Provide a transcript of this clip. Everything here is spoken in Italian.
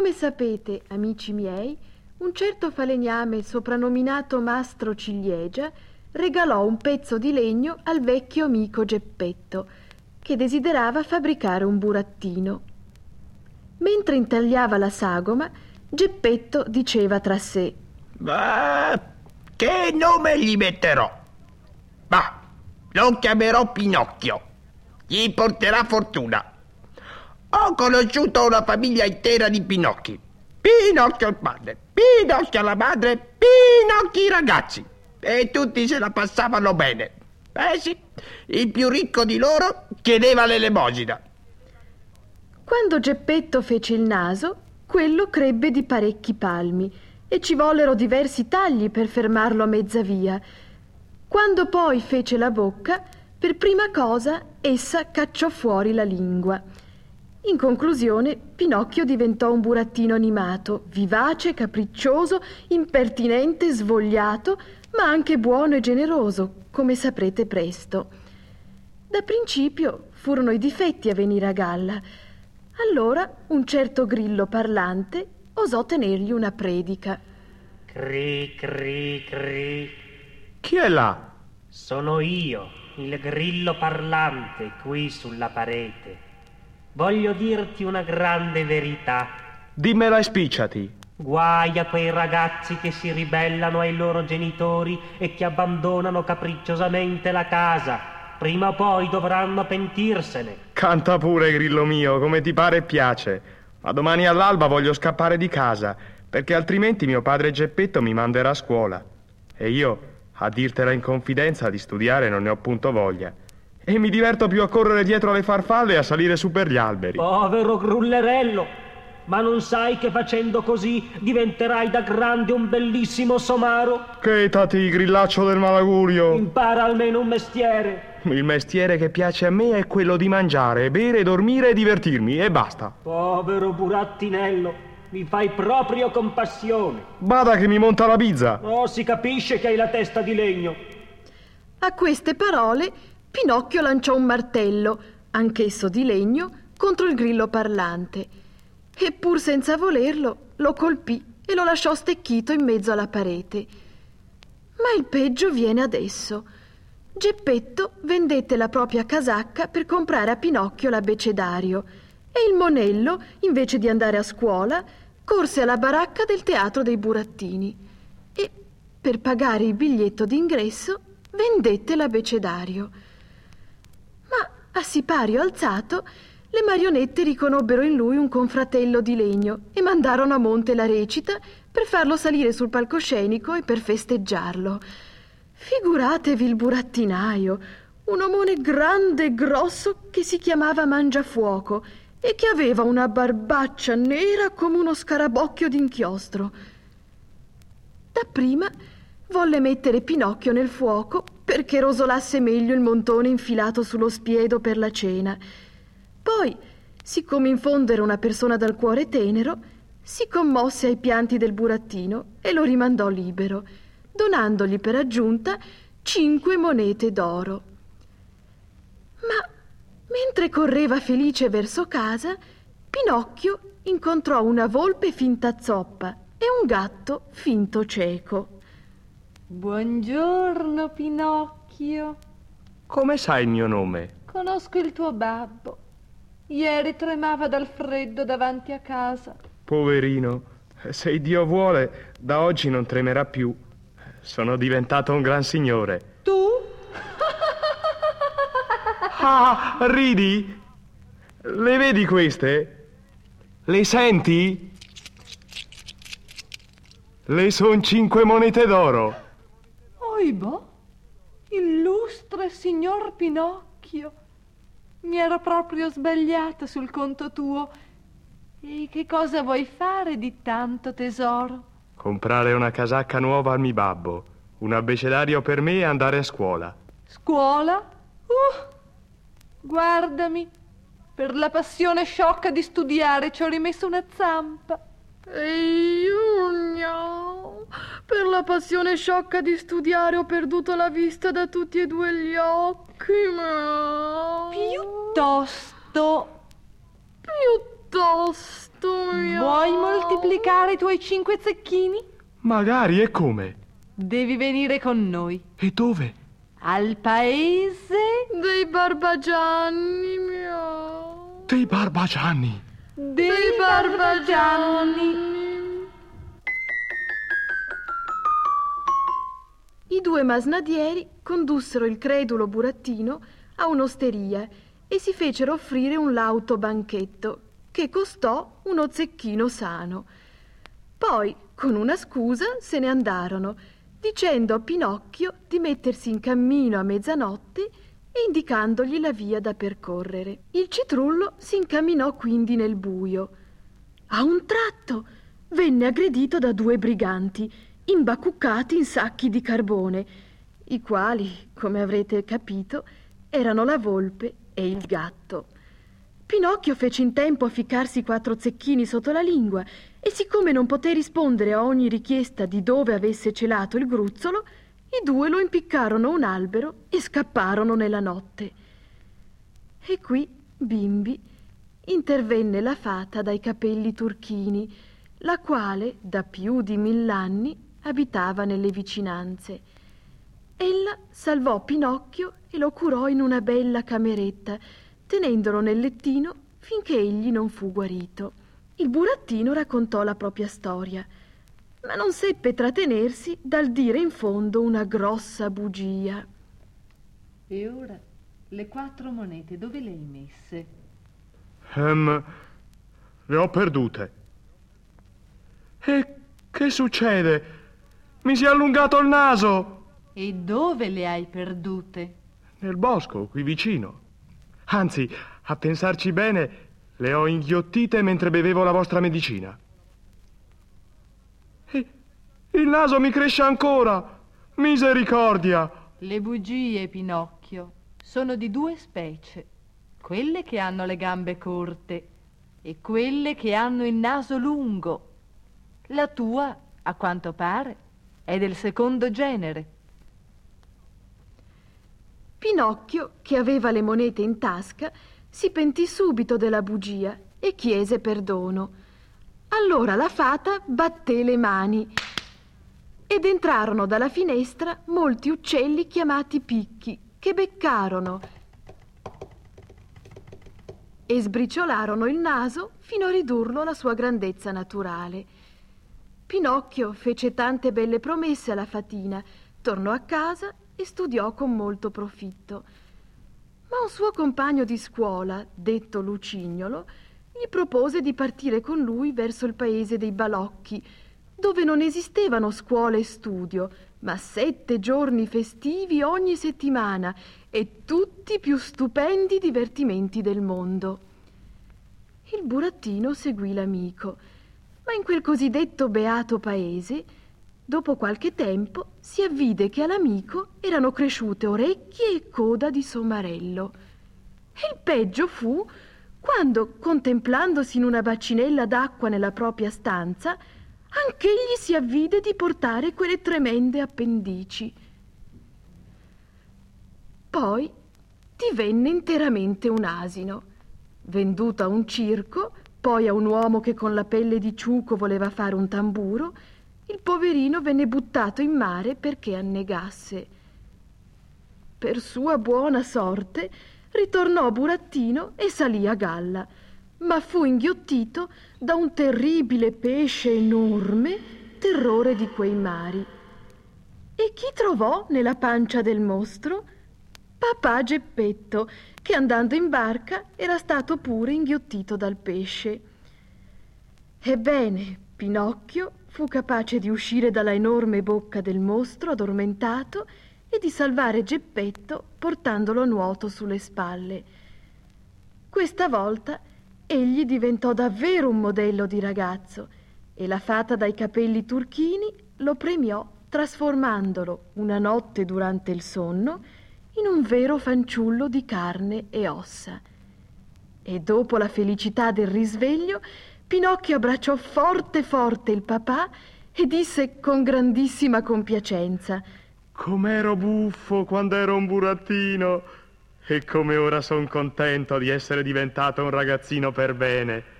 Come sapete, amici miei, un certo falegname soprannominato Mastro Ciliegia regalò un pezzo di legno al vecchio amico Geppetto, che desiderava fabbricare un burattino. Mentre intagliava la sagoma, Geppetto diceva tra sé: Ma che nome gli metterò? Ma lo chiamerò Pinocchio. Gli porterà fortuna. Ho conosciuto una famiglia intera di Pinocchi. Pinocchio il padre, Pinocchio la madre, Pinocchi i ragazzi. E tutti se la passavano bene. Sì, il più ricco di loro chiedeva l'elemosina. Quando Geppetto fece il naso, quello crebbe di parecchi palmi e ci vollero diversi tagli per fermarlo a mezza via. Quando poi fece la bocca, per prima cosa essa cacciò fuori la lingua. In conclusione, Pinocchio diventò un burattino animato, vivace, capriccioso, impertinente, svogliato, ma anche buono e generoso, come saprete presto. Da principio furono i difetti a venire a galla. Allora un certo grillo parlante osò tenergli una predica. Cri, cri, cri. Chi è là? Sono io, il grillo parlante, qui sulla parete. Voglio dirti una grande verità. Dimmela e spicciati. Guai a quei ragazzi che si ribellano ai loro genitori e che abbandonano capricciosamente la casa. Prima o poi dovranno pentirsene. Canta pure, grillo mio, come ti pare e piace. Ma domani all'alba voglio scappare di casa, perché altrimenti mio padre Geppetto mi manderà a scuola. E io, a dirtela in confidenza, di studiare non ne ho punto voglia. E mi diverto più a correre dietro alle farfalle e a salire su per gli alberi. Povero grullerello, ma non sai che facendo così diventerai da grande un bellissimo somaro? Chetati, grillaccio del malaugurio. Impara almeno un mestiere. Il mestiere che piace a me è quello di mangiare, bere, dormire e divertirmi, e basta. Povero burattinello, mi fai proprio compassione. Bada che mi monta la bizza. Oh, si capisce che hai la testa di legno. A queste parole Pinocchio lanciò un martello, anch'esso di legno, contro il grillo parlante. E pur senza volerlo, lo colpì e lo lasciò stecchito in mezzo alla parete. Ma il peggio viene adesso. Geppetto vendette la propria casacca per comprare a Pinocchio l'abbecedario e il monello, invece di andare a scuola, corse alla baracca del teatro dei burattini e, per pagare il biglietto d'ingresso, vendette l'abbecedario. Ma a sipario alzato, le marionette riconobbero in lui un confratello di legno e mandarono a monte la recita per farlo salire sul palcoscenico e per festeggiarlo. Figuratevi il burattinaio, un omone grande e grosso che si chiamava Mangiafuoco e che aveva una barbaccia nera come uno scarabocchio d'inchiostro. Dapprima volle mettere Pinocchio nel fuoco perché rosolasse meglio il montone infilato sullo spiedo per la cena. Poi, siccome in fondo era una persona dal cuore tenero, si commosse ai pianti del burattino e lo rimandò libero, donandogli per aggiunta 5 monete d'oro. Ma mentre correva felice verso casa, Pinocchio incontrò una volpe finta zoppa e un gatto finto cieco. Buongiorno, Pinocchio. Come sai il mio nome? Conosco il tuo babbo. Ieri tremava dal freddo davanti a casa. Poverino, se Dio vuole, da oggi non tremerà più. Sono diventato un gran signore. Tu? Ah, ridi? Le vedi queste? Le senti? Le son 5 monete d'oro. Oibò, illustre signor Pinocchio. Mi ero proprio sbagliata sul conto tuo. E che cosa vuoi fare di tanto tesoro? Comprare una casacca nuova al mio babbo, un abbecedario per me e andare a scuola. Scuola? Guardami, per la passione sciocca di studiare ci ho rimesso una zampa. E io, gnau, per la passione sciocca di studiare ho perduto la vista da tutti e 2 gli occhi. Piuttosto Vuoi moltiplicare i tuoi 5 zecchini? Magari, e come? Devi venire con noi. E dove? Al paese Dei barbagianni, mio. Dei barbagianni. dei barbagianni. I due masnadieri condussero il credulo burattino a un'osteria e si fecero offrire un lauto banchetto che costò uno zecchino sano. Poi, con una scusa, se ne andarono, dicendo a Pinocchio di mettersi in cammino a mezzanotte e indicandogli la via da percorrere. Il citrullo si incamminò quindi nel buio. A un tratto venne aggredito da due briganti, imbacuccati in sacchi di carbone, i quali, come avrete capito, erano la volpe e il gatto. Pinocchio fece in tempo a ficcarsi 4 zecchini sotto la lingua e, siccome non poté rispondere a ogni richiesta di dove avesse celato il gruzzolo, i due lo impiccarono a un albero e scapparono nella notte. E qui, bimbi, intervenne la fata dai capelli turchini, la quale da più di 1000 anni abitava nelle vicinanze. Ella salvò Pinocchio e lo curò in una bella cameretta, tenendolo nel lettino finché egli non fu guarito. Il burattino raccontò la propria storia, ma non seppe trattenersi dal dire in fondo una grossa bugia. E ora le 4 monete dove le hai messe? Le ho perdute. E che succede? Mi si è allungato il naso! E dove le hai perdute? Nel bosco, qui vicino. Anzi, a pensarci bene, le ho inghiottite mentre bevevo la vostra medicina. E il naso mi cresce ancora! Misericordia! Le bugie, Pinocchio, sono di 2 specie. Quelle che hanno le gambe corte e quelle che hanno il naso lungo. La tua, a quanto pare, è del secondo genere. Pinocchio, che aveva le monete in tasca, si pentì subito della bugia e chiese perdono. Allora la fata batté le mani ed entrarono dalla finestra molti uccelli chiamati picchi, che beccarono e sbriciolarono il naso fino a ridurlo alla sua grandezza naturale. Pinocchio fece tante belle promesse alla fatina, tornò a casa e studiò con molto profitto. Ma un suo compagno di scuola, detto Lucignolo, gli propose di partire con lui verso il paese dei balocchi, dove non esistevano scuola e studio, ma 7 giorni festivi ogni settimana e tutti i più stupendi divertimenti del mondo. Il burattino seguì l'amico, ma in quel cosiddetto beato paese, dopo qualche tempo, si avvide che all'amico erano cresciute orecchie e coda di somarello. E il peggio fu quando, contemplandosi in una bacinella d'acqua nella propria stanza, anch'egli si avvide di portare quelle tremende appendici. Poi divenne interamente un asino, venduto a un circo, poi a un uomo che con la pelle di ciuco voleva fare un tamburo. Il poverino venne buttato in mare perché annegasse. Per sua buona sorte ritornò burattino e salì a galla, ma fu inghiottito da un terribile pesce enorme, terrore di quei mari. E chi trovò nella pancia del mostro? Papà Geppetto, che andando in barca era stato pure inghiottito dal pesce. Ebbene, Pinocchio fu capace di uscire dalla enorme bocca del mostro addormentato e di salvare Geppetto portandolo a nuoto sulle spalle. Questa volta egli diventò davvero un modello di ragazzo e la fata dai capelli turchini lo premiò trasformandolo una notte durante il sonno in un vero fanciullo di carne e ossa. E dopo la felicità del risveglio, Pinocchio abbracciò forte forte il papà e disse con grandissima compiacenza: Com'ero buffo quando ero un burattino e come ora son contento di essere diventato un ragazzino per bene.